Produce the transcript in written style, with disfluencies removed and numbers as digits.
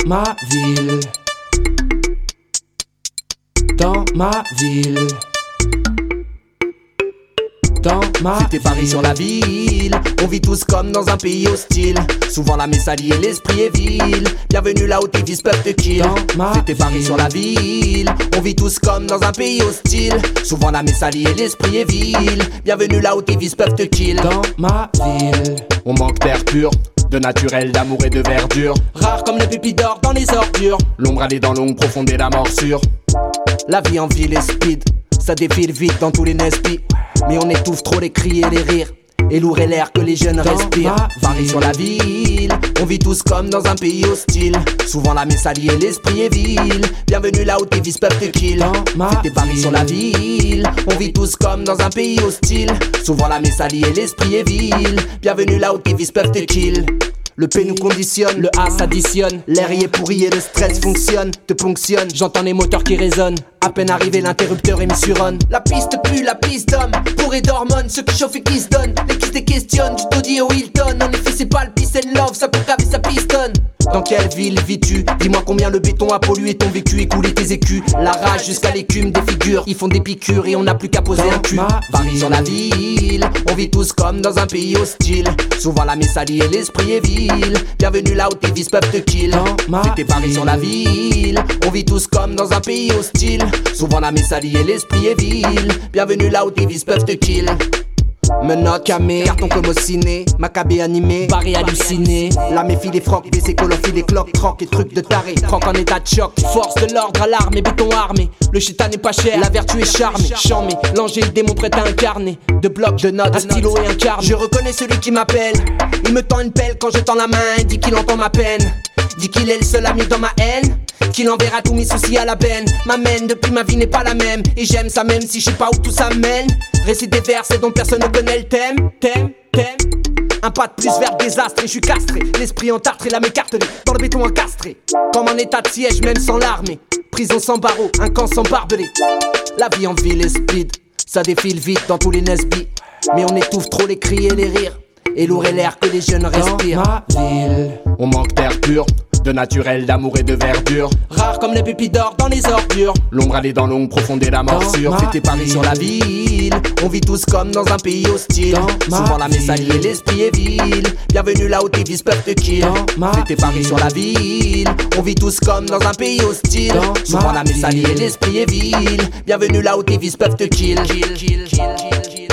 ma ville, dans ma ville, dans ma C'était Paris sur la ville, on vit tous comme dans un pays hostile. Souvent la messalie et l'esprit est vil. Bienvenue là où tes vices peuvent te kill. C'était Paris sur la ville, on vit tous comme dans un pays hostile. Souvent la messalie et l'esprit est vil. Bienvenue là où tes vices peuvent te kill. dans ma ville. On manque d'air pur, de naturel, d'amour et de verdure. Rare comme les pépis d'or dans les ordures. L'ombre allée dans l'ombre profonde et la morsure. La vie en ville est speed, ça défile vite dans tous les nespi. Mais on étouffe trop les cris et les rires, et lourd est l'air que les jeunes respirent. Paris sur la ville, on vit tous comme dans un pays hostile. Souvent la messalie et l'esprit est vil. Bienvenue là où tes vices peuvent te kill. C'était Paris sur la ville, on vit tous comme dans un pays hostile. Souvent la messalie et l'esprit est vil. Bienvenue là où tes vices peuvent te kill. Le P nous conditionne, le A s'additionne. L'air y est pourri et le stress fonctionne, te ponctionne. J'entends les moteurs qui résonnent. À peine arrivé, l'interrupteur est mis sur on. La piste pue, la piste d'homme, bourré d'hormones, ceux qui chauffent et qui se donnent. Les qui se questionnent, du taudis au Hilton. En effet, c'est pas le peace and love, ça peut caver, ça pistonne. Dans quelle ville vis-tu? Dis-moi combien le béton a pollué ton vécu, écoulé tes écus. La rage jusqu'à l'écume des figures, ils font des piqûres et on n'a plus qu'à poser un cul. Paris sur la ville, on vit tous comme dans un pays hostile. Souvent la messalie et l'esprit est vil. Bienvenue là où tes vices peuvent te kill. C'était Paris sur la ville, on vit tous comme dans un pays hostile. Souvent la messalie et l'esprit est vil. Bienvenue là où tes vices peuvent te kill. Menottes, camé, carton comme au ciné, macabé animé, barré halluciné. La méfie des frocs, baissé colophie des cloques, troc et trucs de taré. Franck en état de choc, force de l'ordre à l'arme et béton armé. Le chétan n'est pas cher, la vertu est charmée. Charmé, l'ange et le démon prêt à incarner. De blocs, de notes, un stylo et un carnet. Je reconnais celui qui m'appelle, il me tend une pelle quand je tends la main. Dit qu'il entend ma peine, dit qu'il est le seul ami dans ma haine, qu'il enverra tous mes soucis à la benne. M'amène, depuis ma vie n'est pas la même, et j'aime ça même si je sais pas où tout ça mène. Récit des versets dont personne ne connaît le thème. Un pas de plus vers le désastre et je suis castré. L'esprit entartré, la m'écartelée, dans le béton encastré. Comme en état de siège même sans l'armée. Prison sans barreaux, un camp sans barbelé. La vie en ville est speed, ça défile vite dans tous les nesbis. Mais on étouffe trop les cris et les rires, et lourd est l'air que les jeunes respirent. Dans ma ville, on manque d'air pur, de naturel, d'amour et de verdure. rare comme les pépis d'or dans les ordures. L'ombre allée dans l'ombre profonde et la morsure. C'était Paris sur la ville, on vit tous comme dans un pays hostile. Souvent la messalie et l'esprit est vil. Bienvenue là où tes vices peuvent te kill. C'était Paris sur la ville, on vit tous comme dans un pays hostile. Souvent la messalie et l'esprit est vil. Bienvenue là où tes vices peuvent te kill.